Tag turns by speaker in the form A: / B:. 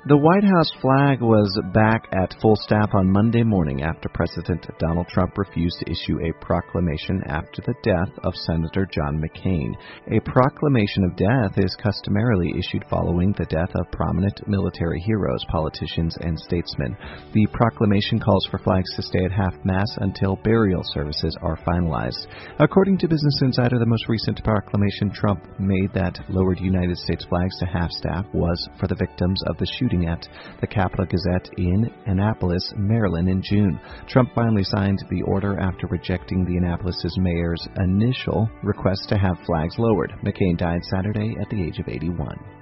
A: The White House flag was back at full staff on Monday morning after President Donald Trump refused to issue a proclamation after the death of Senator John McCain. A proclamation of death is customarily issued following the death of prominent military heroes, politicians, and statesmen. The proclamation calls for flags to stay at half-mast until burial services are finalized. According to Business Insider, the most recent proclamation Trump made that lowered United States flags to half-staff was for the victims of the shooting at the Capitol Gazette in Annapolis, Maryland in June. Trump finally signed the order after rejecting the Annapolis mayor's initial request to have flags lowered. McCain died Saturday at the age of 81.